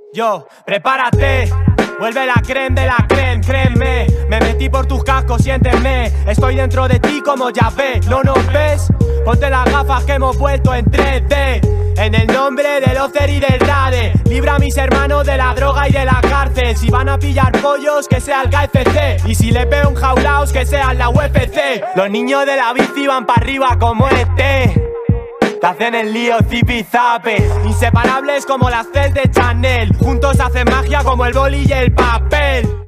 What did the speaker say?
Yo, prepárate, vuelve la creme de la creme, créeme. Me metí por tus cascos, siénteme. Estoy dentro de ti como ya ves, ¿no nos ves? Ponte las gafas que hemos vuelto en 3D. En el nombre del Ocer y del Rade, libra a mis hermanos de la droga y de la cárcel. Si van a pillar pollos, que sea el KFC. Y si les veo enjaulaos, que sea la UFC. Los niños de la bici van para arriba como este. Te hacen el lío zipizape, inseparables como las Cels de Chanel. Juntos hacen magia como el boli y el papel.